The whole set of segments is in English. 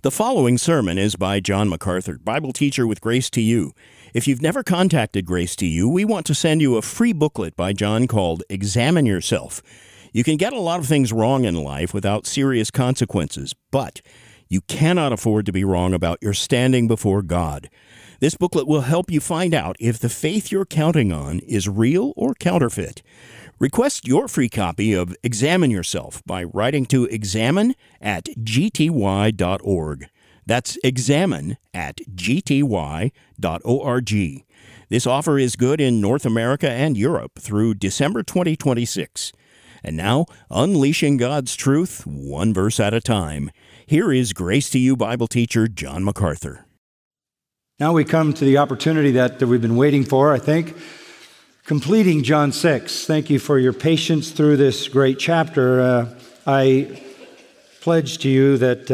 The following sermon is by John MacArthur, Bible teacher with Grace to You. If you've never contacted Grace to You, we want to send you a free booklet by John called Examine Yourself. You can get a lot of things wrong in life without serious consequences, but you cannot afford to be wrong about your standing before God. This booklet will help you find out if the faith you're counting on is real or counterfeit. Request your free copy of Examine Yourself by writing to examine@gty.org. That's examine@gty.org. This offer is good in North America and Europe through December 2026. And now, unleashing God's truth, one verse at a time. Here is Grace to You Bible teacher John MacArthur. Now we come to the opportunity that we've been waiting for, I think, completing John 6. Thank you for your patience through this great chapter. I pledge to you that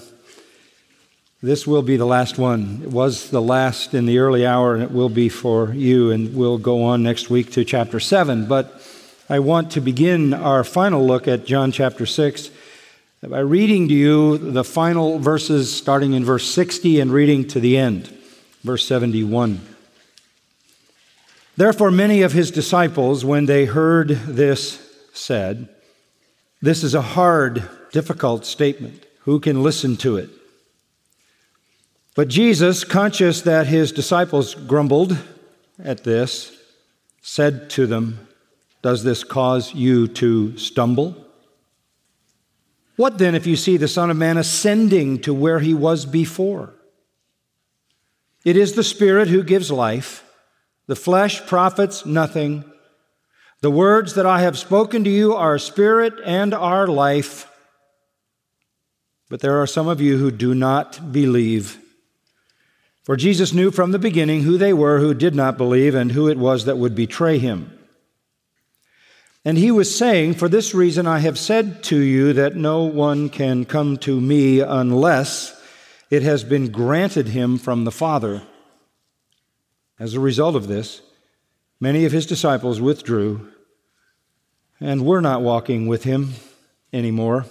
this will be the last one. It was the last in the early hour, and it will be for you, and we'll go on next week to chapter 7. But I want to begin our final look at John chapter 6 by reading to you the final verses starting in verse 60 and reading to the end, verse 71. Therefore, many of his disciples, when they heard this, said, "This is a hard, difficult statement. Who can listen to it?" But Jesus, conscious that his disciples grumbled at this, said to them, "Does this cause you to stumble? What then if you see the Son of Man ascending to where he was before? It is the Spirit who gives life. The flesh profits nothing. The words that I have spoken to you are spirit and are life. But there are some of you who do not believe." For Jesus knew from the beginning who they were who did not believe and who it was that would betray him. And he was saying, "For this reason I have said to you that no one can come to me unless it has been granted him from the Father." As a result of this, many of his disciples withdrew and were not walking with him anymore.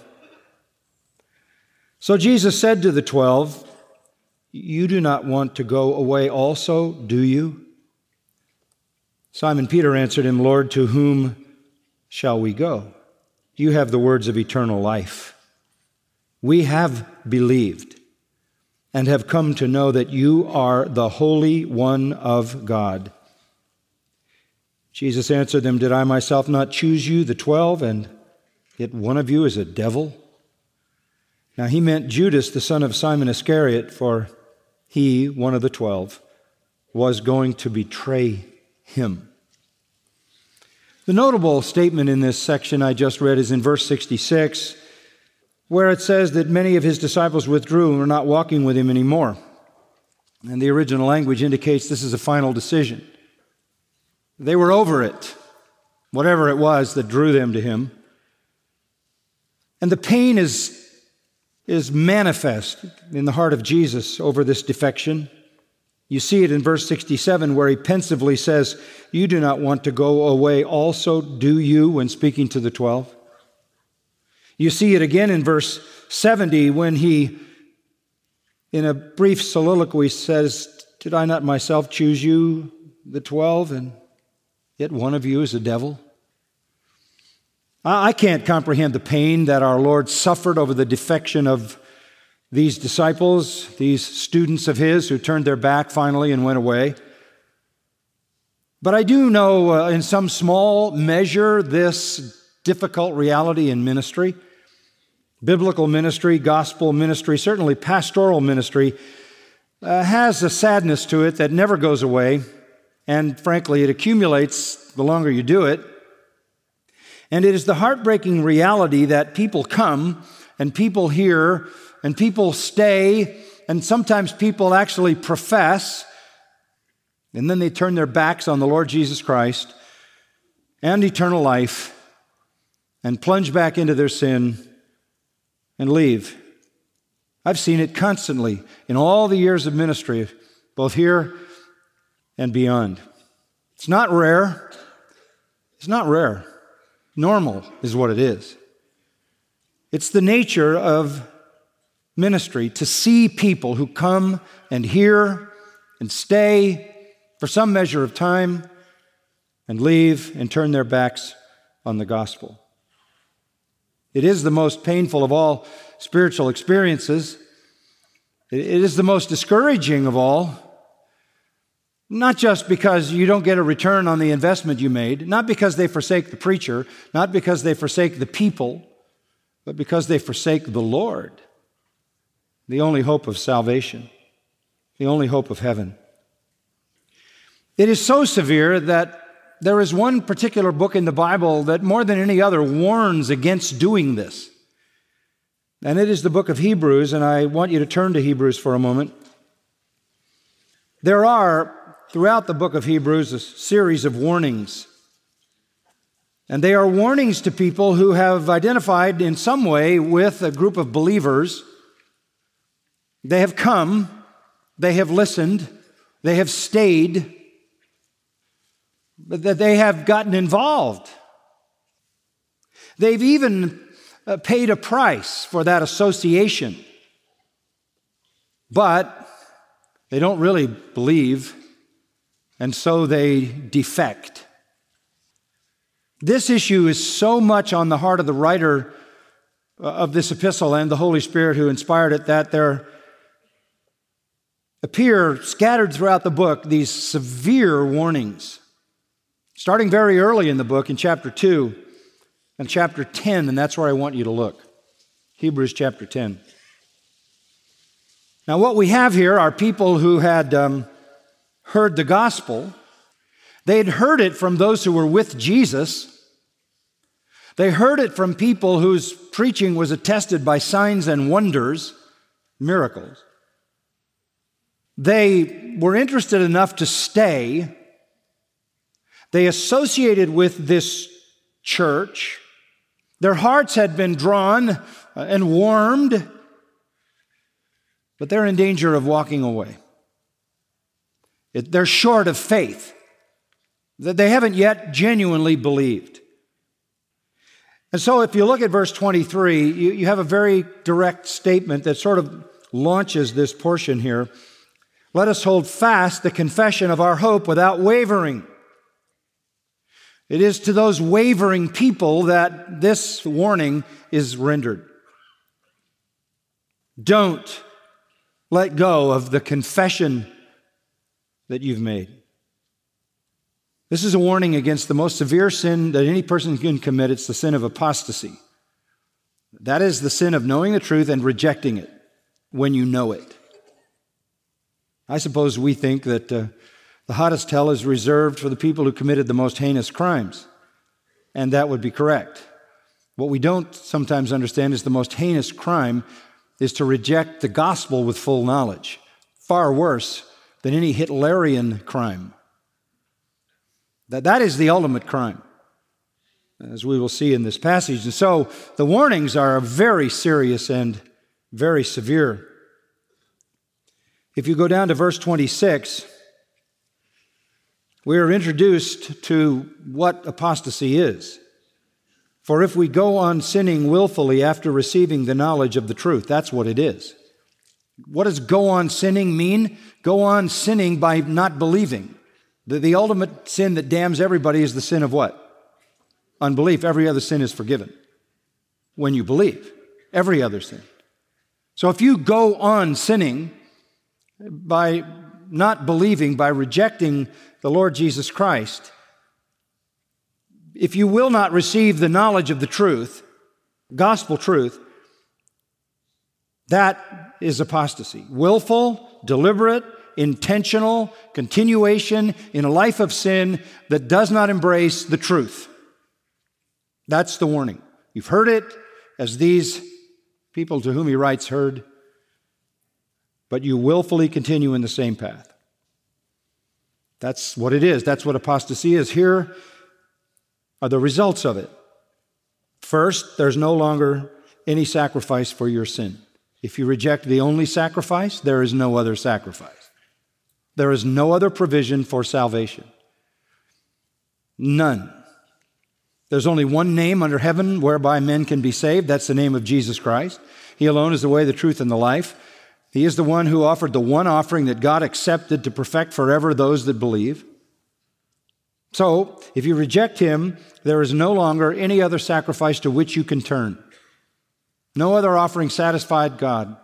So Jesus said to the 12, "You do not want to go away also, do you?" Simon Peter answered him, "Lord, to whom shall we go? You have the words of eternal life. We have believed and have come to know that you are the Holy One of God." Jesus answered them, "Did I myself not choose you, the 12, and yet one of you is a devil?" Now he meant Judas, the son of Simon Iscariot, for he, one of the 12, was going to betray him. The notable statement in this section I just read is in verse 66, where it says that many of his disciples withdrew and were not walking with him anymore. And the original language indicates this is a final decision. They were over it, whatever it was that drew them to him. And the pain is manifest in the heart of Jesus over this defection. You see it in verse 67 where he pensively says, "You do not want to go away also, do you?" when speaking to the 12. You see it again in verse 70 when he, in a brief soliloquy, says, "Did I not myself choose you, the 12, and yet one of you is a devil?" I can't comprehend the pain that our Lord suffered over the defection of these disciples, these students of his who turned their back finally and went away. But I do know in some small measure this difficult reality in ministry. Biblical ministry, gospel ministry, certainly pastoral ministry has a sadness to it that never goes away. And frankly, it accumulates the longer you do it. And it is the heartbreaking reality that people come and people hear and people stay, and sometimes people actually profess, and then they turn their backs on the Lord Jesus Christ and eternal life and plunge back into their sin and leave. I've seen it constantly in all the years of ministry, both here and beyond. It's not rare. It's not rare. Normal is what it is. It's the nature of ministry to see people who come and hear and stay for some measure of time and leave and turn their backs on the gospel. It is the most painful of all spiritual experiences. It is the most discouraging of all, not just because you don't get a return on the investment you made, not because they forsake the preacher, not because they forsake the people, but because they forsake the Lord, the only hope of salvation, the only hope of heaven. It is so severe that there is one particular book in the Bible that more than any other warns against doing this. And it is the book of Hebrews, and I want you to turn to Hebrews for a moment. There are, throughout the book of Hebrews, a series of warnings. And they are warnings to people who have identified in some way with a group of believers. They have come, they have listened, they have stayed, but that they have gotten involved. They've even paid a price for that association. But they don't really believe, and so they defect. This issue is so much on the heart of the writer of this epistle and the Holy Spirit who inspired it that there appear scattered throughout the book these severe warnings. Starting very early in the book, in chapter 2 and chapter 10, and that's where I want you to look. Hebrews chapter 10. Now, what we have here are people who had heard the gospel. They had heard it from those who were with Jesus. They heard it from people whose preaching was attested by signs and wonders, miracles. They were interested enough to stay. They associated with this church. Their hearts had been drawn and warmed, but they're in danger of walking away. They're short of faith. They haven't yet genuinely believed. And so if you look at verse 23, you have a very direct statement that sort of launches this portion here. Let us hold fast the confession of our hope without wavering. It is to those wavering people that this warning is rendered. Don't let go of the confession that you've made. This is a warning against the most severe sin that any person can commit. It's the sin of apostasy. That is the sin of knowing the truth and rejecting it when you know it. I suppose we think that the hottest hell is reserved for the people who committed the most heinous crimes, and that would be correct. What we don't sometimes understand is the most heinous crime is to reject the gospel with full knowledge, far worse than any Hitlerian crime. That is the ultimate crime, as we will see in this passage. And so the warnings are very serious and very severe. If you go down to verse 26, we are introduced to what apostasy is. For if we go on sinning willfully after receiving the knowledge of the truth, that's what it is. What does go on sinning mean? Go on sinning by not believing. The ultimate sin that damns everybody is the sin of what? Unbelief. Every other sin is forgiven when you believe. Every other sin. So if you go on sinning by not believing, by rejecting the Lord Jesus Christ, if you will not receive the knowledge of the truth, gospel truth, that is apostasy. Willful, deliberate, intentional continuation in a life of sin that does not embrace the truth. That's the warning. You've heard it, as these people to whom he writes heard, but you willfully continue in the same path. That's what it is. That's what apostasy is. Here are the results of it. First, there's no longer any sacrifice for your sin. If you reject the only sacrifice, there is no other sacrifice. There is no other provision for salvation. None. There's only one name under heaven whereby men can be saved. That's the name of Jesus Christ. He alone is the way, the truth, and the life. He is the one who offered the one offering that God accepted to perfect forever those that believe. So, if you reject him, there is no longer any other sacrifice to which you can turn. No other offering satisfied God.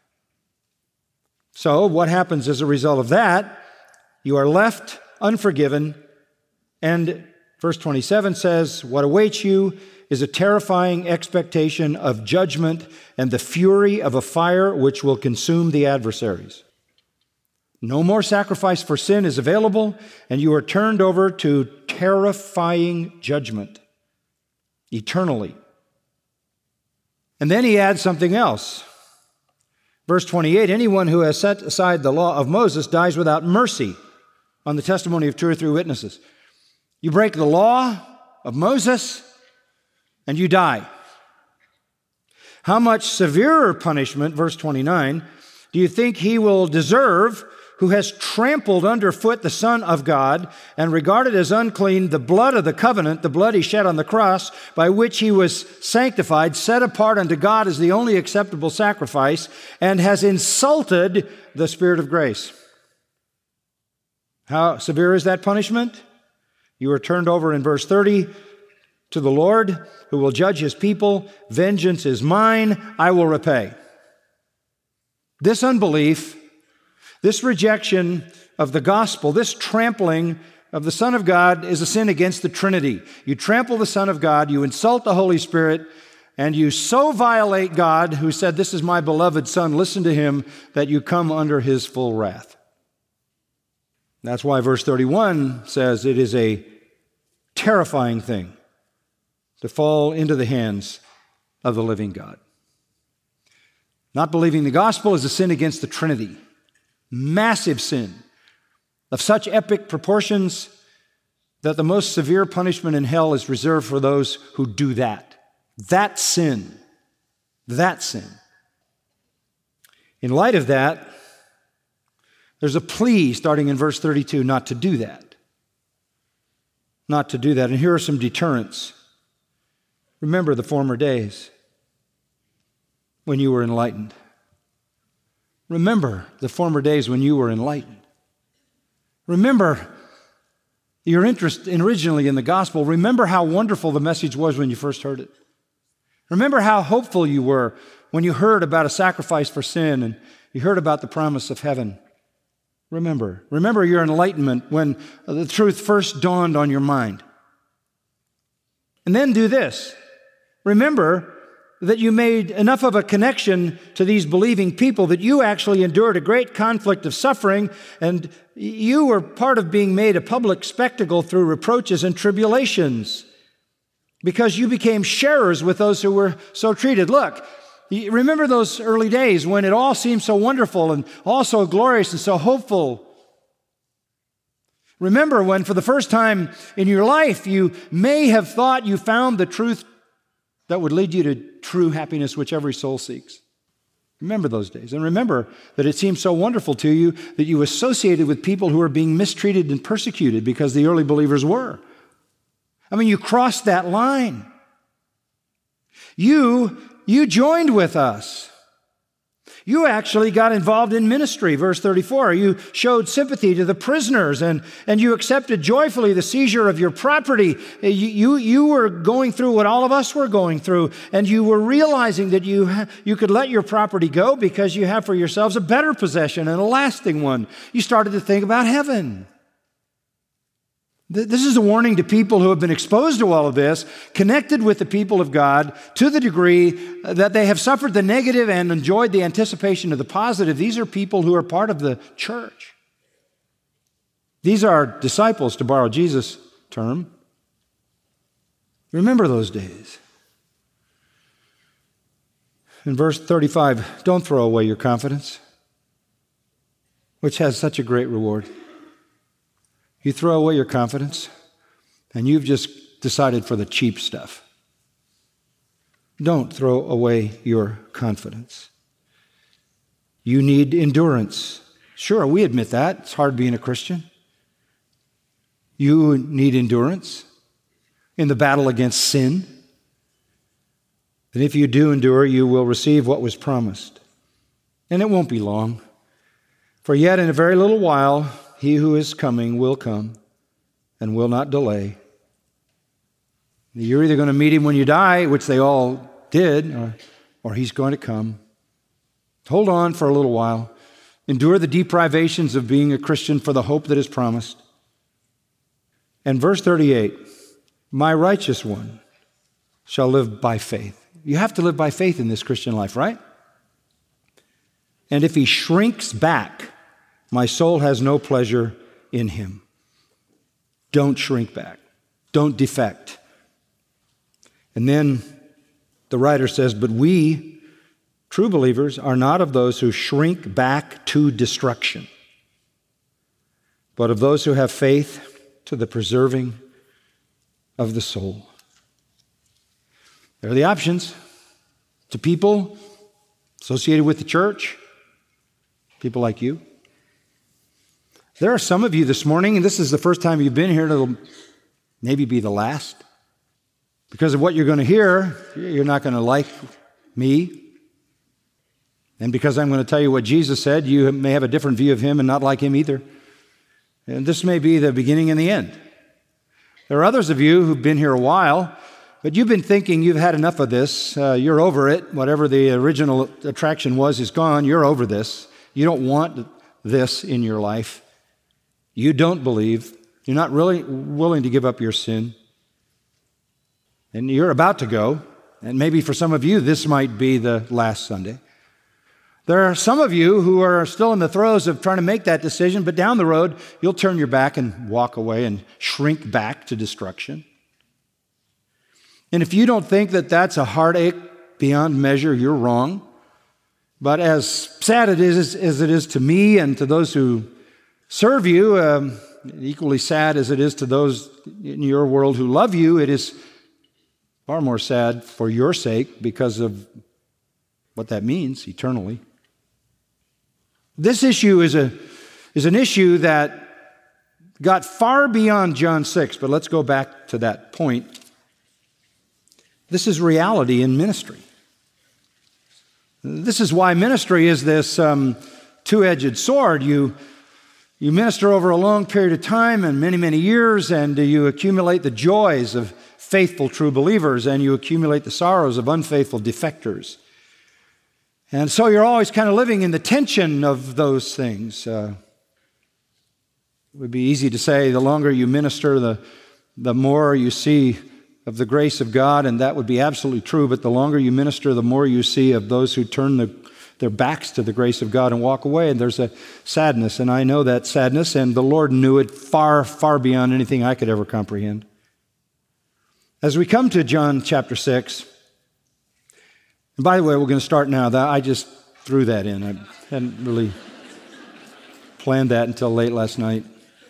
So, what happens as a result of that? You are left unforgiven, and verse 27 says, what awaits you is a terrifying expectation of judgment and the fury of a fire which will consume the adversaries. No more sacrifice for sin is available, and you are turned over to terrifying judgment eternally. And then he adds something else. Verse 28, anyone who has set aside the law of Moses dies without mercy on the testimony of 2 or 3 witnesses. You break the law of Moses, and you die. How much severer punishment, verse 29, do you think he will deserve who has trampled underfoot the Son of God and regarded as unclean the blood of the covenant, the blood he shed on the cross, by which he was sanctified, set apart unto God as the only acceptable sacrifice, and has insulted the Spirit of grace? How severe is that punishment? You are turned over in verse 30 to the Lord, who will judge his people. Vengeance is mine, I will repay. This unbelief, this rejection of the gospel, this trampling of the Son of God is a sin against the Trinity. You trample the Son of God, you insult the Holy Spirit, and you so violate God, who said, this is my beloved Son, listen to him, that you come under his full wrath. That's why verse 31 says it is a terrifying thing to fall into the hands of the living God. Not believing the gospel is a sin against the Trinity. Massive sin of such epic proportions that the most severe punishment in hell is reserved for those who do that. That sin. In light of that, there's a plea starting in verse 32 not to do that. Not to do that. And here are some deterrents. Remember the former days when you were enlightened. Remember the former days when you were enlightened. Remember your interest originally in the gospel. Remember how wonderful the message was when you first heard it. Remember how hopeful you were when you heard about a sacrifice for sin and you heard about the promise of heaven. Remember your enlightenment when the truth first dawned on your mind. And then do this. Remember that you made enough of a connection to these believing people that you actually endured a great conflict of suffering, and you were part of being made a public spectacle through reproaches and tribulations because you became sharers with those who were so treated. Look, remember those early days when it all seemed so wonderful and all so glorious and so hopeful. Remember when for the first time in your life you may have thought you found the truth that would lead you to true happiness which every soul seeks. Remember those days. And remember that it seemed so wonderful to you that you associated with people who were being mistreated and persecuted because the early believers were. I mean, you crossed that line. You joined with us. You actually got involved in ministry, verse 34. You showed sympathy to the prisoners and you accepted joyfully the seizure of your property. You were going through what all of us were going through, and you were realizing that you could let your property go because you have for yourselves a better possession and a lasting one. You started to think about heaven. This is a warning to people who have been exposed to all of this, connected with the people of God to the degree that they have suffered the negative and enjoyed the anticipation of the positive. These are people who are part of the church. These are disciples, to borrow Jesus' term. Remember those days. In verse 35, don't throw away your confidence, which has such a great reward. You throw away your confidence, and you've just decided for the cheap stuff. Don't throw away your confidence. You need endurance. Sure, we admit that. It's hard being a Christian. You need endurance in the battle against sin. And if you do endure, you will receive what was promised. And it won't be long. For yet in a very little while, he who is coming will come and will not delay. You're either going to meet him when you die, which they all did, or he's going to come. Hold on for a little while. Endure the deprivations of being a Christian for the hope that is promised. And verse 38, my righteous one shall live by faith. You have to live by faith in this Christian life, right? And if he shrinks back, my soul has no pleasure in him. Don't shrink back. Don't defect. And then the writer says, but we, true believers, are not of those who shrink back to destruction, but of those who have faith to the preserving of the soul. There are the options to people associated with the church, people like you. There are some of you this morning, and this is the first time you've been here, it'll maybe be the last. Because of what you're going to hear, you're not going to like me. And because I'm going to tell you what Jesus said, you may have a different view of him and not like him either. And this may be the beginning and the end. There are others of you who've been here a while, but you've been thinking you've had enough of this. You're over it. Whatever the original attraction was is gone. You're over this. You don't want this in your life. You don't believe. You're not really willing to give up your sin. And you're about to go. And maybe for some of you, this might be the last Sunday. There are some of you who are still in the throes of trying to make that decision, but down the road, you'll turn your back and walk away and shrink back to destruction. And if you don't think that that's a heartache beyond measure, you're wrong. But as sad as it is to me and to those who serve you, equally sad as it is to those in your world who love you, it is far more sad for your sake because of what that means eternally. This issue is an issue that got far beyond John 6, but let's go back to that point. This is reality in ministry. This is why ministry is this two-edged sword. You minister over a long period of time and many, many years, and you accumulate the joys of faithful true believers, and you accumulate the sorrows of unfaithful defectors. And so you're always kind of living in the tension of those things. It would be easy to say the longer you minister, the more you see of the grace of God, and that would be absolutely true, but the longer you minister, the more you see of those who turn their backs to the grace of God and walk away, and there's a sadness, and I know that sadness, and the Lord knew it far, far beyond anything I could ever comprehend. As we come to John chapter 6, and by the way, we're going to start now. I just threw that in. I hadn't really planned that until late last night.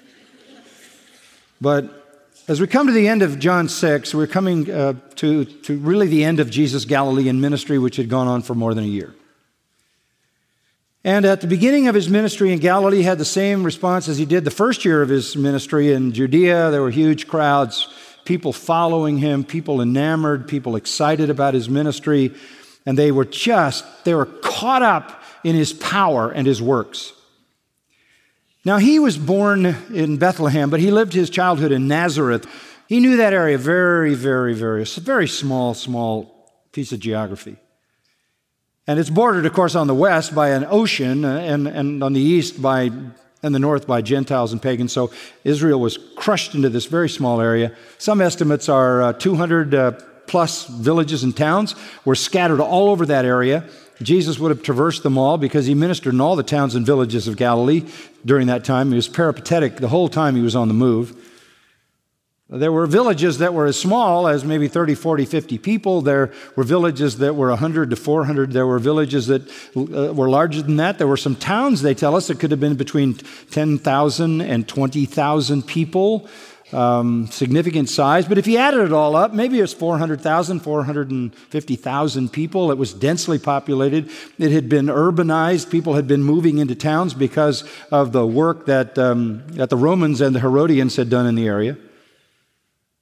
But as we come to the end of John 6, we're coming to really the end of Jesus' Galilean ministry, which had gone on for more than a year. And at the beginning of his ministry in Galilee, he had the same response as he did the first year of his ministry in Judea. There were huge crowds, people following him, people enamored, people excited about his ministry. And they were caught up in his power and his works. Now, he was born in Bethlehem, but he lived his childhood in Nazareth. He knew that area very, very, very small piece of geography. And it's bordered, of course, on the west by an ocean and on the east and the north by Gentiles and pagans. So Israel was crushed into this very small area. Some estimates are 200 plus villages and towns were scattered all over that area. Jesus would have traversed them all because he ministered in all the towns and villages of Galilee during that time. He was peripatetic the whole time he was on the move. There were villages that were as small as maybe 30, 40, 50 people. There were villages that were 100 to 400. There were villages that were larger than that. There were some towns, they tell us, that could have been between 10,000 and 20,000 people. Significant size, but if you added it all up, maybe it was 400,000, 450,000 people. It was densely populated. It had been urbanized. People had been moving into towns because of the work that the Romans and the Herodians had done in the area.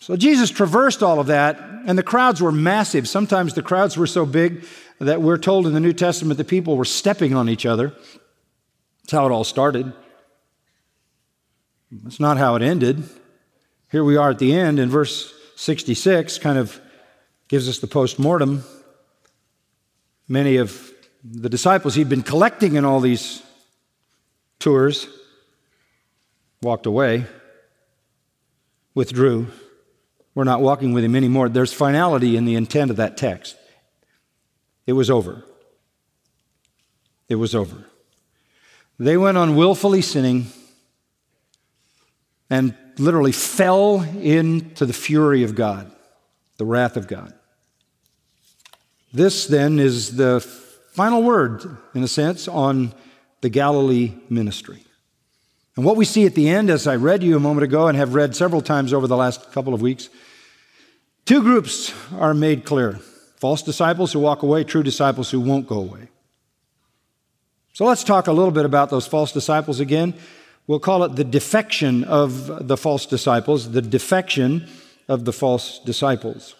So Jesus traversed all of that, and the crowds were massive. Sometimes the crowds were so big that we're told in the New Testament that people were stepping on each other. That's how it all started. That's not how it ended. Here we are at the end, and verse 66 kind of gives us the postmortem. Many of the disciples he'd been collecting in all these tours walked away, withdrew. We're not walking with him anymore. There's finality in the intent of that text. It was over. It was over. They went on willfully sinning and literally fell into the fury of God, the wrath of God. This then is the final word, in a sense, on the Galilee ministry. And what we see at the end, as I read to you a moment ago and have read several times over the last couple of weeks, two groups are made clear. False disciples who walk away, true disciples who won't go away. So let's talk a little bit about those false disciples again. We'll call it the defection of the false disciples, the defection of the false disciples.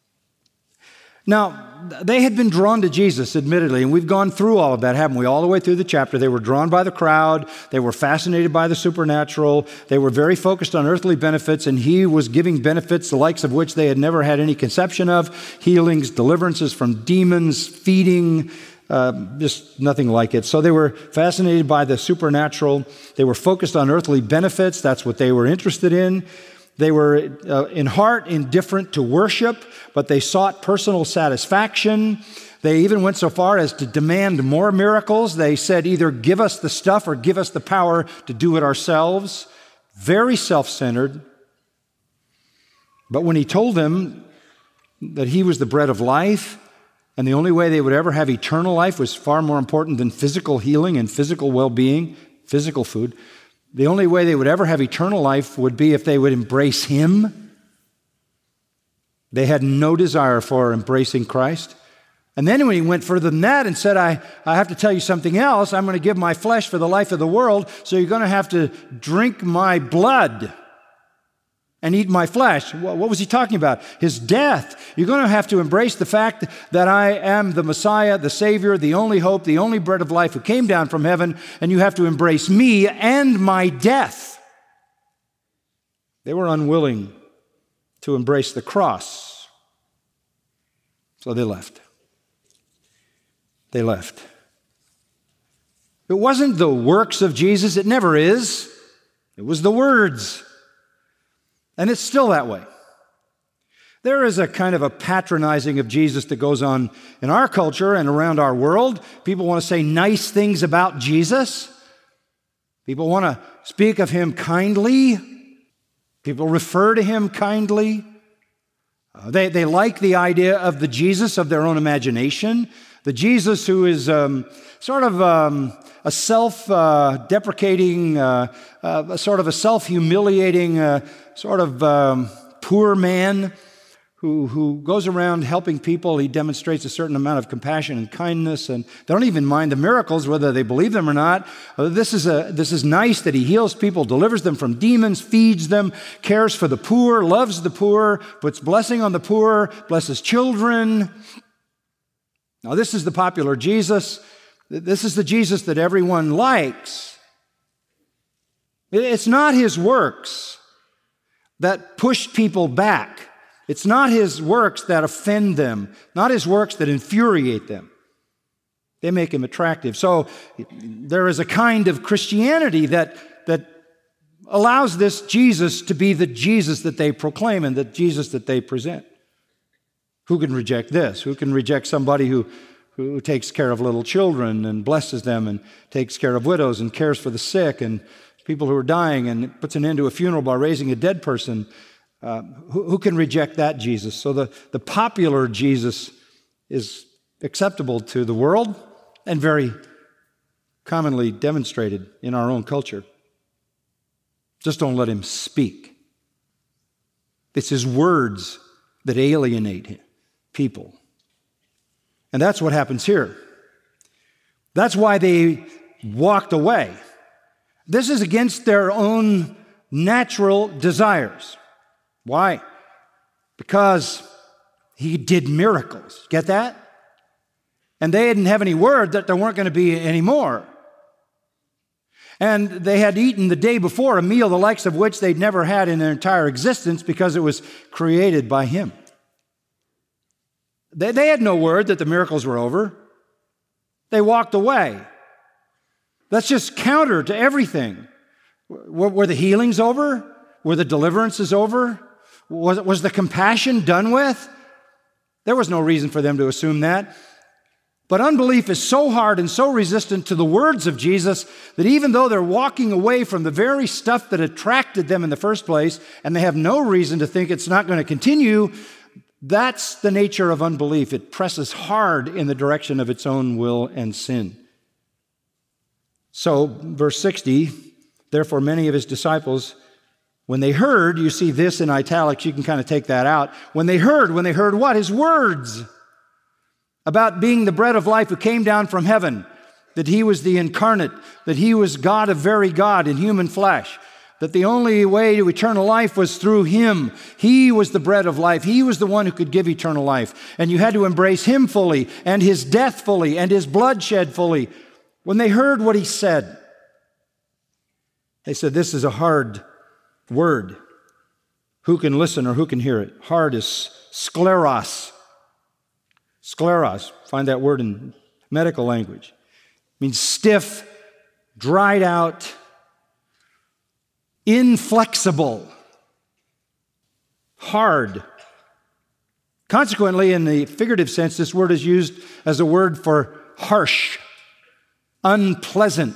Now, they had been drawn to Jesus, admittedly, and we've gone through all of that, haven't we? All the way through the chapter. They were drawn by the crowd. They were fascinated by the supernatural. They were very focused on earthly benefits, and he was giving benefits the likes of which they had never had any conception of: healings, deliverances from demons, feeding, just nothing like it. So they were fascinated by the supernatural. They were focused on earthly benefits. That's what they were interested in. They were in heart indifferent to worship, but they sought personal satisfaction. They even went so far as to demand more miracles. They said, either give us the stuff or give us the power to do it ourselves. Very self-centered. But when he told them that he was the bread of life, and the only way they would ever have eternal life was far more important than physical healing and physical well-being, physical food, the only way they would ever have eternal life would be if they would embrace him. They had no desire for embracing Christ. And then when he went further than that and said, I have to tell you something else. I'm going to give my flesh for the life of the world, so you're going to have to drink my blood and eat my flesh. What was he talking about? His death. You're going to have to embrace the fact that I am the Messiah, the Savior, the only hope, the only bread of life who came down from heaven, and you have to embrace me and my death. They were unwilling to embrace the cross, so they left. They left. It wasn't the works of Jesus. It never is. It was the words. And it's still that way. There is a kind of a patronizing of Jesus that goes on in our culture and around our world. People want to say nice things about Jesus. People want to speak of him kindly. People refer to him kindly. They like the idea of the Jesus of their own imagination, the Jesus who is sort of a self-deprecating, sort of a self-humiliating, sort of poor man who goes around helping people. He demonstrates a certain amount of compassion and kindness, and they don't even mind the miracles, whether they believe them or not. This is nice that he heals people, delivers them from demons, feeds them, cares for the poor, loves the poor, puts blessing on the poor, blesses children. Now, this is the popular Jesus. This is the Jesus that everyone likes. It's not his works that push people back. It's not his works that offend them, not his works that infuriate them. They make him attractive. So there is a kind of Christianity that allows this Jesus to be the Jesus that they proclaim and the Jesus that they present. Who can reject this? Who can reject somebody who takes care of little children and blesses them and takes care of widows and cares for the sick and people who are dying and puts an end to a funeral by raising a dead person? Who can reject that Jesus? So the popular Jesus is acceptable to the world and very commonly demonstrated in our own culture. Just don't let him speak. It's his words that alienate people. And that's what happens here. That's why they walked away. This is against their own natural desires. Why? because he did miracles. Get that? And they didn't have any word that there weren't going to be any more. And they had eaten the day before a meal the likes of which they'd never had in their entire existence because it was created by him. They had no word that the miracles were over. They walked away. That's just counter to everything. Were the healings over? Were the deliverances over? Was the compassion done with? There was no reason for them to assume that. But unbelief is so hard and so resistant to the words of Jesus that even though they're walking away from the very stuff that attracted them in the first place, and they have no reason to think it's not going to continue, that's the nature of unbelief. It presses hard in the direction of its own will and sin. So, verse 60, therefore many of his disciples, when they heard, you see this in italics, you can kind of take that out. When they heard what? His words about being the bread of life who came down from heaven, that he was the incarnate, that he was God of very God in human flesh, that the only way to eternal life was through him. He was the bread of life. He was the one who could give eternal life. And you had to embrace him fully, and his death fully, and his blood shed fully. When they heard what he said, they said, this is a hard word. Who can listen or who can hear it? Hard is skleros. Skleros, find that word in medical language. It means stiff, dried out, inflexible, hard. Consequently, in the figurative sense, this word is used as a word for harsh, unpleasant.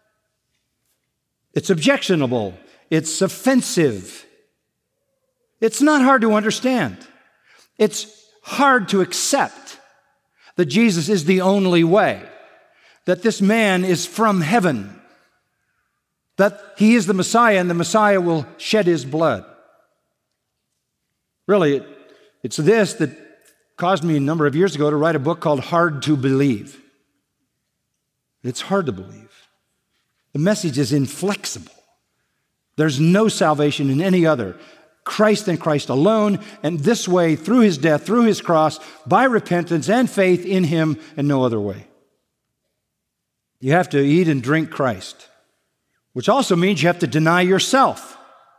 It's objectionable. It's offensive. It's not hard to understand. It's hard to accept that Jesus is the only way, that this man is from heaven, that he is the Messiah and the Messiah will shed his blood. Really, it's this that caused me a number of years ago to write a book called Hard to Believe. It's hard to believe. The message is inflexible. There's no salvation in any other. Christ and Christ alone, and this way, through his death, through his cross, by repentance and faith in him, and no other way. You have to eat and drink Christ, which also means you have to deny yourself.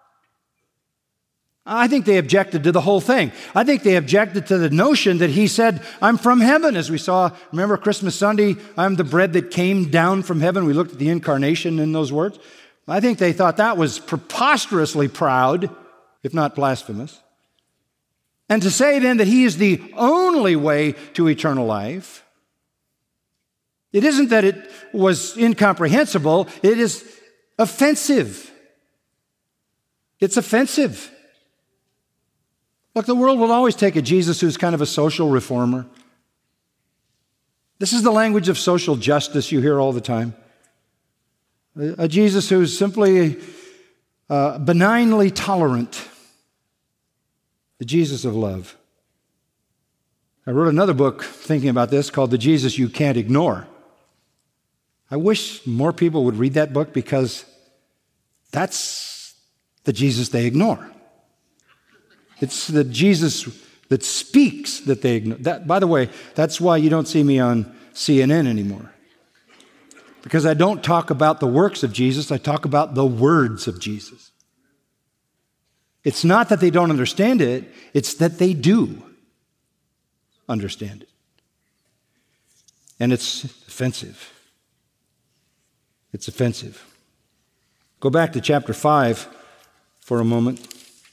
I think they objected to the whole thing. I think they objected to the notion that he said, I'm from heaven, as we saw, remember Christmas Sunday, I'm the bread that came down from heaven. We looked at the incarnation in those words. I think they thought that was preposterously proud, if not blasphemous. And to say then that he is the only way to eternal life, it isn't that it was incomprehensible, it is offensive. It's offensive. Look, the world will always take a Jesus who's kind of a social reformer. This is the language of social justice you hear all the time. A Jesus who's simply benignly tolerant. The Jesus of love. I wrote another book thinking about this called The Jesus You Can't Ignore. I wish more people would read that book because that's the Jesus they ignore. It's the Jesus that speaks that they ignore. By the way, that's why you don't see me on CNN anymore. Because I don't talk about the works of Jesus, I talk about the words of Jesus. It's not that they don't understand it, it's that they do understand it. And it's offensive. It's offensive. Go back to chapter 5 for a moment.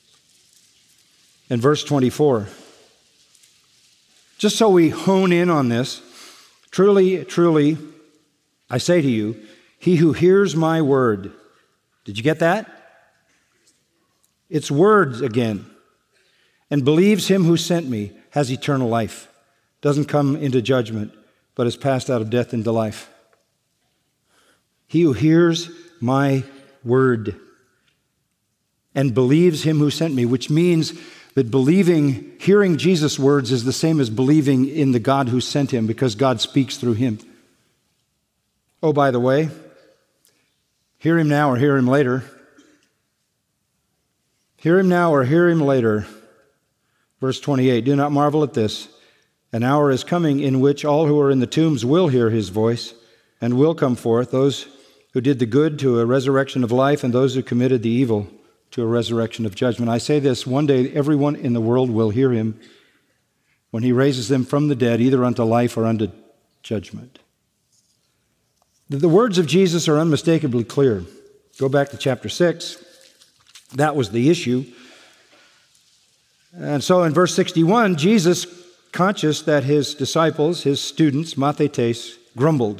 And verse 24. Just so we hone in on this, truly, truly, I say to you, he who hears my word, did you get that? It's words again. And believes him who sent me has eternal life. Doesn't come into judgment, but is passed out of death into life. He who hears my word and believes him who sent me, which means that hearing Jesus' words is the same as believing in the God who sent him, because God speaks through him. Oh, by the way, hear him now or hear him later. Hear him now or hear him later. Verse 28, do not marvel at this. An hour is coming in which all who are in the tombs will hear his voice and will come forth, those who did the good to a resurrection of life and those who committed the evil to a resurrection of judgment. I say this, one day everyone in the world will hear him when he raises them from the dead, either unto life or unto judgment. The words of Jesus are unmistakably clear. Go back to chapter 6. That was the issue. And so in verse 61, Jesus, conscious that his disciples, his students, mathetes, grumbled.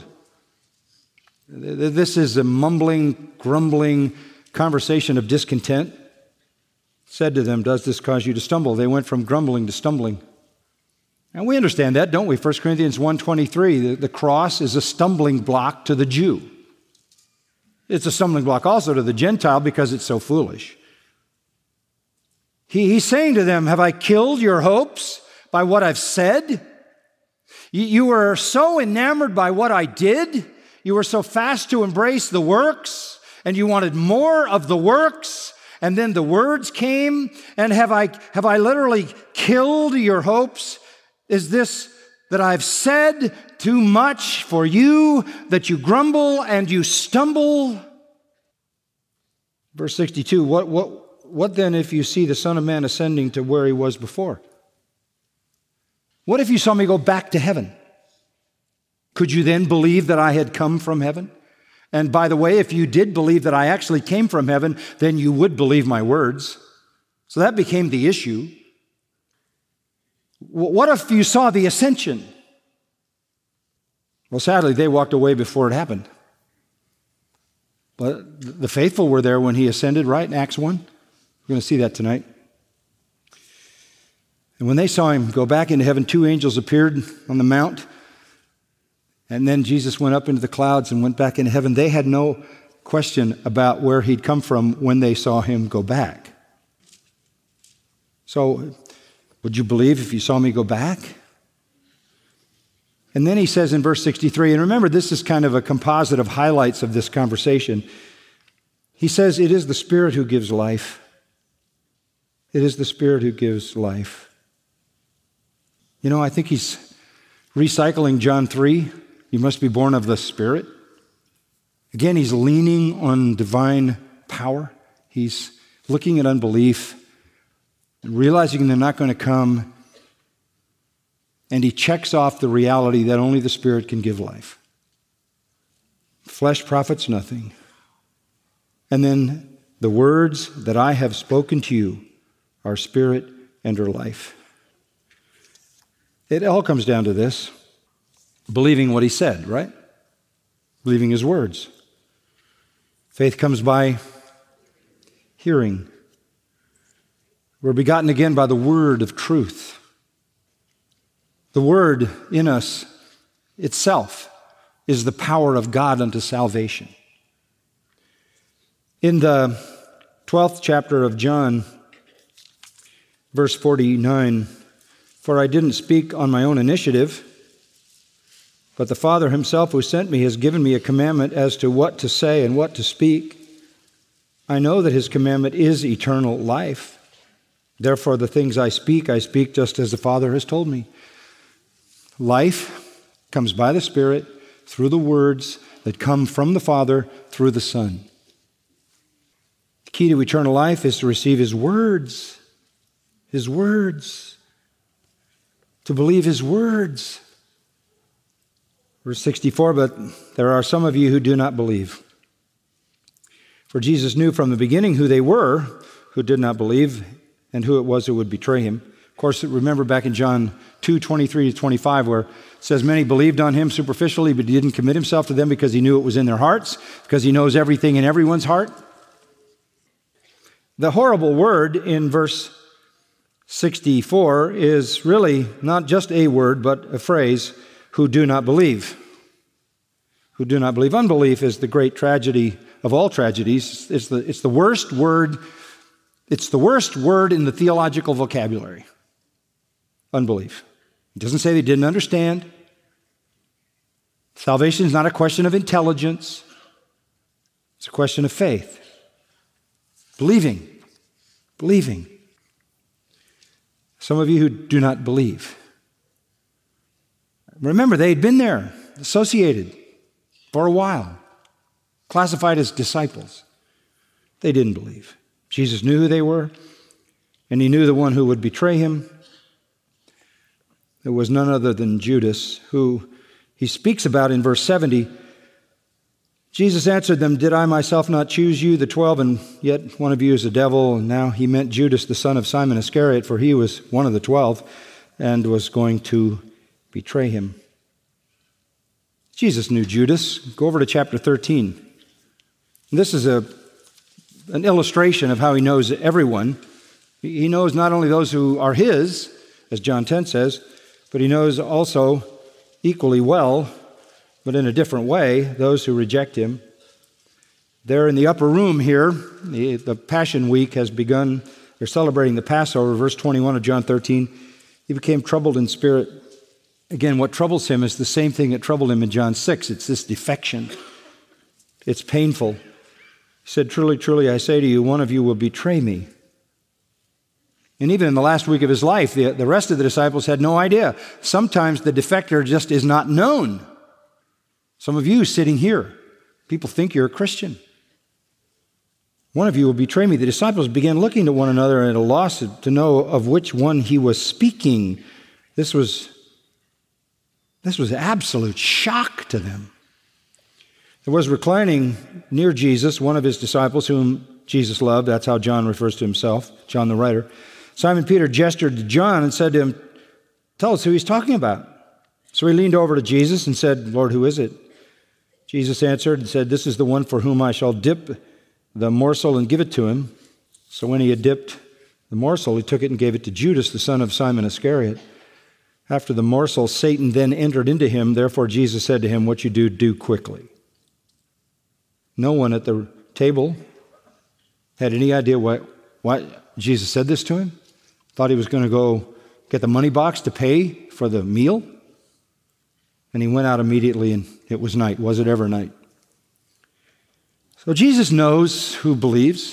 This is a mumbling, grumbling conversation of discontent. Said to them, does this cause you to stumble? They went from grumbling to stumbling. And we understand that, don't we? 1 Corinthians 1:23, the cross is a stumbling block to the Jew. It's a stumbling block also to the Gentile because it's so foolish. He's saying to them, have I killed your hopes by what I've said? You were so enamored by what I did. You were so fast to embrace the works, and you wanted more of the works, and then the words came, and have I literally killed your hopes? Is this that I've said too much for you, that you grumble and you stumble? Verse 62, what then if you see the Son of Man ascending to where he was before? What if you saw me go back to heaven? Could you then believe that I had come from heaven? And by the way, if you did believe that I actually came from heaven, then you would believe my words. So that became the issue. What if you saw the ascension? Well, sadly, they walked away before it happened. But the faithful were there when he ascended, right, in Acts 1? We're going to see that tonight. And when they saw him go back into heaven, 2 angels appeared on the mount. And then Jesus went up into the clouds and went back into heaven. They had no question about where he'd come from when they saw him go back. So, would you believe if you saw me go back? And then he says in verse 63, and remember, this is kind of a composite of highlights of this conversation. He says, it is the Spirit who gives life. It is the Spirit who gives life. You know, I think he's recycling John 3. You must be born of the Spirit. Again, he's leaning on divine power. He's looking at unbelief and realizing they're not going to come. And he checks off the reality that only the Spirit can give life. Flesh profits nothing. And then the words that I have spoken to you are spirit and are life. It all comes down to this. Believing what he said, right? Believing his words. Faith comes by hearing. We're begotten again by the word of truth. The word in us itself is the power of God unto salvation. In the 12th chapter of John, verse 49, for I didn't speak on my own initiative, but the Father himself who sent me has given me a commandment as to what to say and what to speak. I know that his commandment is eternal life. Therefore, the things I speak just as the Father has told me. Life comes by the Spirit through the words that come from the Father through the Son. The key to eternal life is to receive his words. His words. To believe his words. Verse 64, but there are some of you who do not believe. For Jesus knew from the beginning who they were who did not believe and who it was who would betray him. Of course, remember back in John 2:23-25, where it says, many believed on him superficially, but he didn't commit himself to them because he knew it was in their hearts, because he knows everything in everyone's heart. The horrible word in verse 64 is really not just a word, but a phrase, who do not believe. Who do not believe. Unbelief is the great tragedy of all tragedies. It's the worst word. It's the worst word in the theological vocabulary. Unbelief. It doesn't say they didn't understand. Salvation is not a question of intelligence. It's a question of faith. Believing. Some of you who do not believe. Remember, they had been there, associated for a while, classified as disciples. They didn't believe. Jesus knew who they were, and he knew the one who would betray him. It was none other than Judas, who he speaks about in verse 70. Jesus answered them, "Did I myself not choose you, the 12, and yet one of you is a devil?" And now he meant Judas, the son of Simon Iscariot, for he was one of the 12 and was going to betray him. Jesus knew Judas. Go over to chapter 13. This is an illustration of how he knows everyone. He knows not only those who are his, as John 10 says, but he knows also equally well, but in a different way, those who reject him. There in the upper room here, the Passion Week has begun. They're celebrating the Passover, verse 21 of John 13. He became troubled in spirit. Again, what troubles him is the same thing that troubled him in John 6. It's this defection. It's painful. He said, "Truly, truly, I say to you, one of you will betray me." And even in the last week of his life, the rest of the disciples had no idea. Sometimes the defector just is not known. Some of you sitting here, people think you're a Christian. One of you will betray me. The disciples began looking at one another at a loss to know of which one he was speaking. This was absolute shock to them. There was reclining near Jesus one of his disciples whom Jesus loved. That's how John refers to himself, John the writer. Simon Peter gestured to John and said to him, "Tell us who he's talking about." So he leaned over to Jesus and said, "Lord, who is it?" Jesus answered and said, "This is the one for whom I shall dip the morsel and give it to him." So when he had dipped the morsel, he took it and gave it to Judas, the son of Simon Iscariot. After the morsel, Satan then entered into him. Therefore Jesus said to him, "What you do, do quickly." No one at the table had any idea why Jesus said this to him. Thought he was going to go get the money box to pay for the meal. And he went out immediately, and it was night. Was it ever night? So Jesus knows who believes.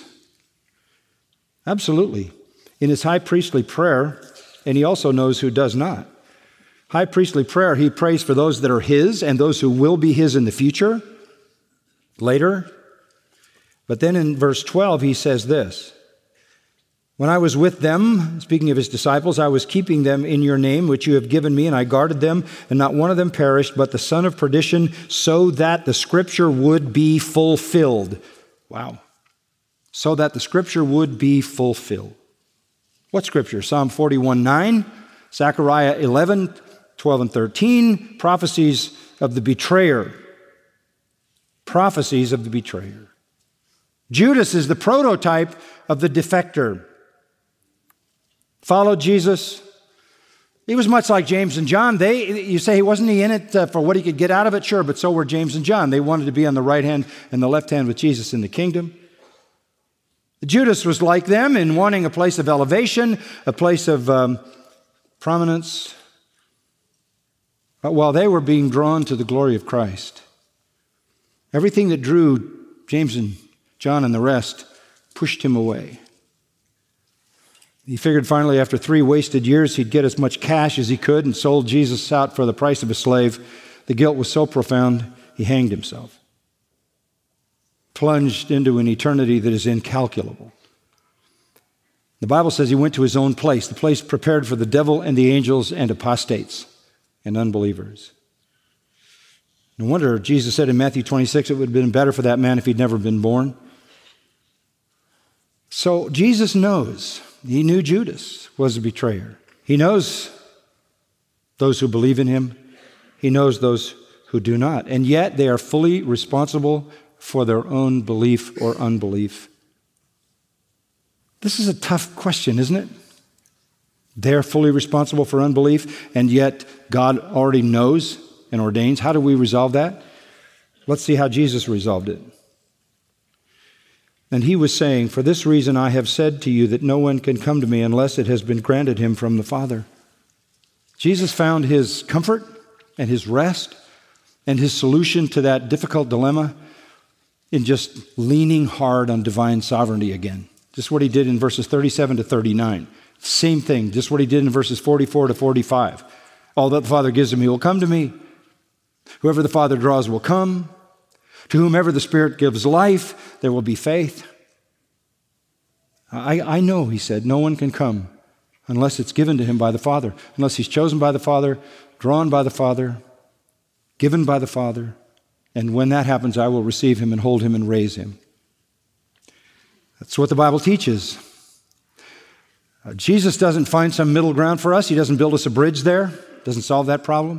Absolutely. In his high priestly prayer, and he also knows who does not. High priestly prayer, he prays for those that are his and those who will be his in the future, later. But then in verse 12, he says this, "When I was with them," speaking of his disciples, "I was keeping them in your name, which you have given me, and I guarded them, and not one of them perished, but the son of perdition, so that the scripture would be fulfilled." Wow. So that the scripture would be fulfilled. What scripture? Psalm 41:9, Zechariah 11:12 and 13, prophecies of the betrayer. Prophecies of the betrayer. Judas is the prototype of the defector. Followed Jesus. He was much like James and John. You say, wasn't he in it for what he could get out of it? Sure, but so were James and John. They wanted to be on the right hand and the left hand with Jesus in the kingdom. Judas was like them in wanting a place of elevation, a place of prominence. But while they were being drawn to the glory of Christ, everything that drew James and John and the rest pushed him away. He figured finally after 3 wasted years he'd get as much cash as he could and sold Jesus out for the price of a slave. The guilt was so profound, he hanged himself. Plunged into an eternity that is incalculable. The Bible says he went to his own place, the place prepared for the devil and the angels and apostates and unbelievers. No wonder Jesus said in Matthew 26 it would have been better for that man if he'd never been born. So Jesus knows. He knew Judas was a betrayer. He knows those who believe in him. He knows those who do not. And yet they are fully responsible for their own belief or unbelief. This is a tough question, isn't it? They're fully responsible for unbelief, and yet God already knows and ordains. How do we resolve that? Let's see how Jesus resolved it. And he was saying, "For this reason I have said to you that no one can come to me unless it has been granted him from the Father." Jesus found his comfort and his rest and his solution to that difficult dilemma in just leaning hard on divine sovereignty again. Just what he did in verses 37 to 39. Same thing, just what he did in verses 44 to 45. All that the Father gives to me will come to me. Whoever the Father draws will come. To whomever the Spirit gives life, there will be faith. I know, he said, no one can come unless it's given to him by the Father, unless he's chosen by the Father, drawn by the Father, given by the Father. And when that happens, I will receive him and hold him and raise him. That's what the Bible teaches. Jesus doesn't find some middle ground for us. He doesn't build us a bridge there. Doesn't solve that problem.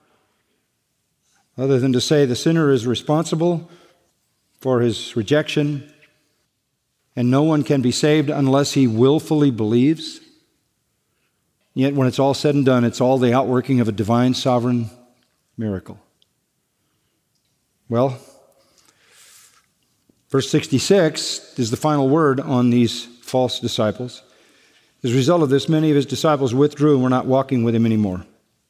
Other than to say the sinner is responsible for his rejection, and no one can be saved unless he willfully believes. Yet when it's all said and done, it's all the outworking of a divine sovereign miracle. Well, verse 66 is the final word on these false disciples. As a result of this, many of his disciples withdrew and were not walking with him anymore.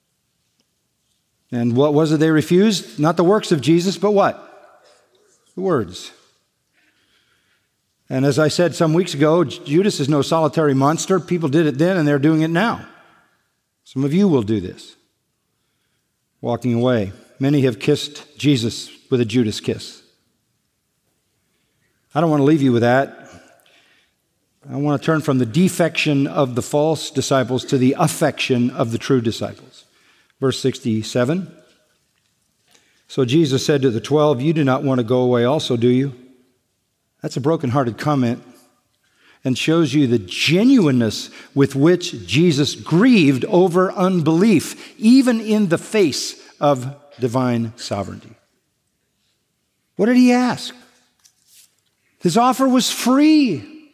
And what was it they refused? Not the works of Jesus, but what? The words. And as I said some weeks ago, Judas is no solitary monster. People did it then and they're doing it now. Some of you will do this. Walking away. Many have kissed Jesus with a Judas kiss. I don't want to leave you with that. I want to turn from the defection of the false disciples to the affection of the true disciples. Verse 67. So Jesus said to the 12, you do not want to go away also, do you? That's a broken-hearted comment and shows you the genuineness with which Jesus grieved over unbelief, even in the face of divine sovereignty. What did he ask? His offer was free.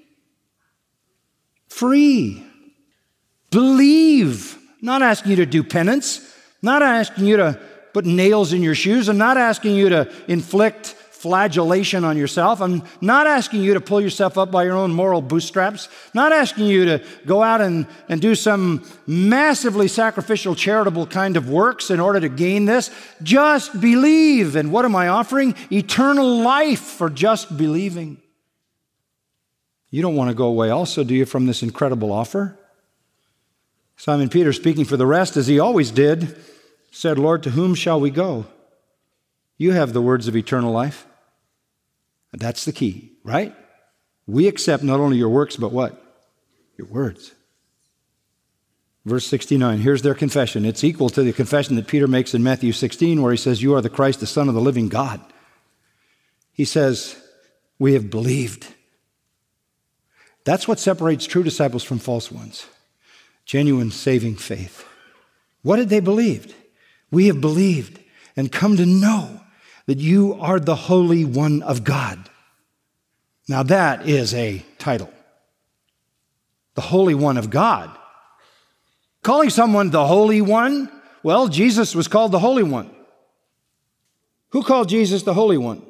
Free. Believe. Not asking you to do penance. Not asking you to put nails in your shoes. I'm not asking you to inflict flagellation on yourself. I'm not asking you to pull yourself up by your own moral bootstraps. Not asking you to go out and do some massively sacrificial charitable kind of works in order to gain this. Just believe. And what am I offering? Eternal life for just believing. You don't want to go away also, do you, from this incredible offer? Simon Peter, speaking for the rest, as he always did, said, Lord, to whom shall we go? You have the words of eternal life. And that's the key, right? We accept not only your works, but what? Your words. Verse 69, here's their confession. It's equal to the confession that Peter makes in Matthew 16, where he says, you are the Christ, the Son of the living God. He says, we have believed. That's what separates true disciples from false ones. Genuine saving faith. What did they believe? We have believed and come to know that you are the Holy One of God. Now that is a title. The Holy One of God. Calling someone the Holy One? Well, Jesus was called the Holy One. Who called Jesus the Holy One?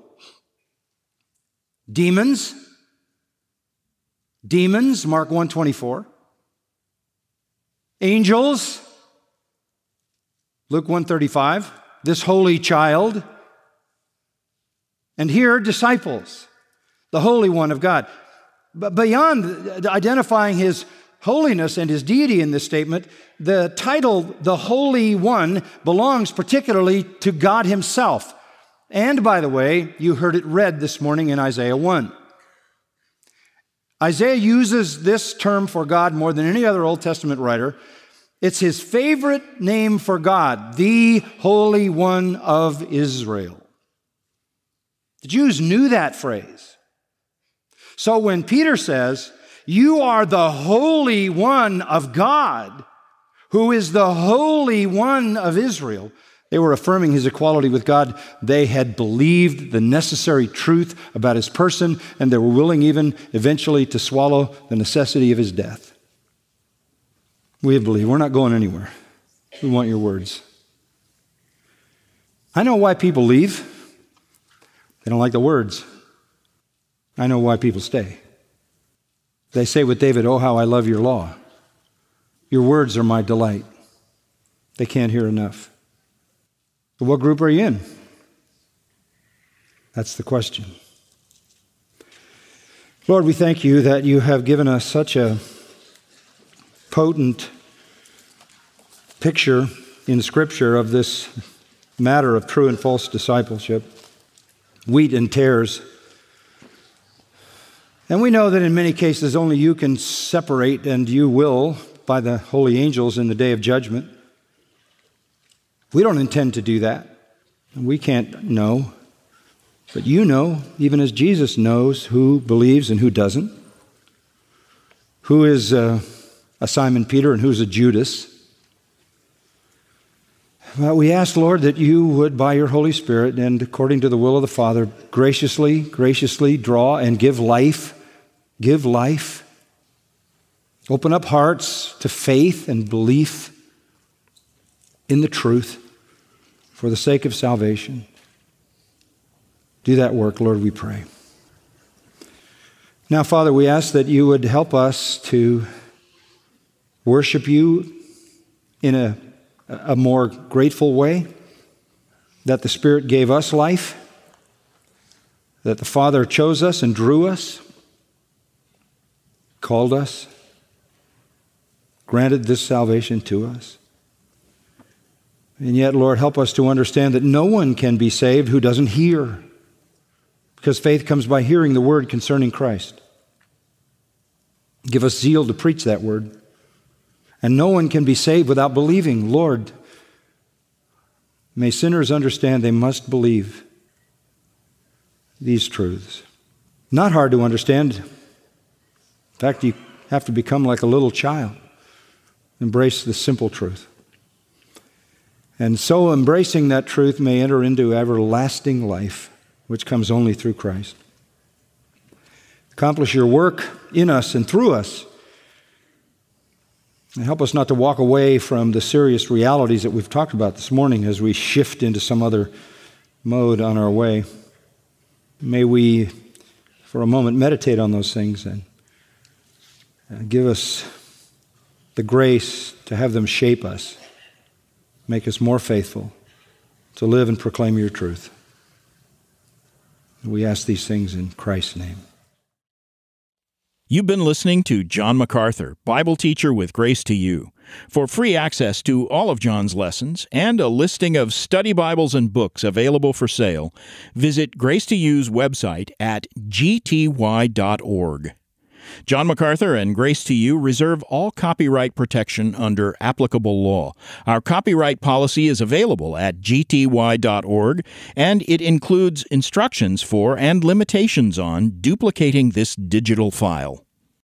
Demons. Demons, Mark 1:24. Angels, Luke 1:35. This holy child. And here, disciples, the Holy One of God. But beyond identifying his holiness and his deity in this statement, the title, the Holy One, belongs particularly to God himself. And by the way, you heard it read this morning in Isaiah 1. Isaiah uses this term for God more than any other Old Testament writer. It's his favorite name for God, the Holy One of Israel. The Jews knew that phrase. So when Peter says, you are the Holy One of God, who is the Holy One of Israel, they were affirming his equality with God. They had believed the necessary truth about his person, and they were willing even eventually to swallow the necessity of his death. We have believed. We're not going anywhere. We want your words. I know why people leave. They don't like the words. I know why people stay. They say with David, oh, how I love your law. Your words are my delight. They can't hear enough. But what group are you in? That's the question. Lord, we thank you that you have given us such a potent picture in Scripture of this matter of true and false discipleship, wheat and tares. And we know that in many cases only you can separate, and you will by the holy angels in the day of judgment. We don't intend to do that. We can't know. But you know, even as Jesus knows who believes and who doesn't, who is a Simon Peter and who's a Judas. But we ask, Lord, that you would, by your Holy Spirit and according to the will of the Father, graciously draw and give life. Give life. Open up hearts to faith and belief in the truth for the sake of salvation. Do that work, Lord, we pray. Now, Father, we ask that you would help us to worship you in a more grateful way, that the Spirit gave us life, that the Father chose us and drew us, called us, granted this salvation to us. And yet, Lord, help us to understand that no one can be saved who doesn't hear, because faith comes by hearing the word concerning Christ. Give us zeal to preach that word. And no one can be saved without believing. Lord, may sinners understand they must believe these truths. Not hard to understand. In fact, you have to become like a little child. Embrace the simple truth. And so embracing that truth may enter into everlasting life, which comes only through Christ. Accomplish your work in us and through us. And help us not to walk away from the serious realities that we've talked about this morning as we shift into some other mode on our way. May we, for a moment, meditate on those things and give us the grace to have them shape us, make us more faithful to live and proclaim your truth. We ask these things in Christ's name. You've been listening to John MacArthur, Bible teacher with Grace to You. For free access to all of John's lessons and a listing of study Bibles and books available for sale, visit Grace to You's website at gty.org. John MacArthur and Grace to You reserve all copyright protection under applicable law. Our copyright policy is available at gty.org, and it includes instructions for and limitations on duplicating this digital file.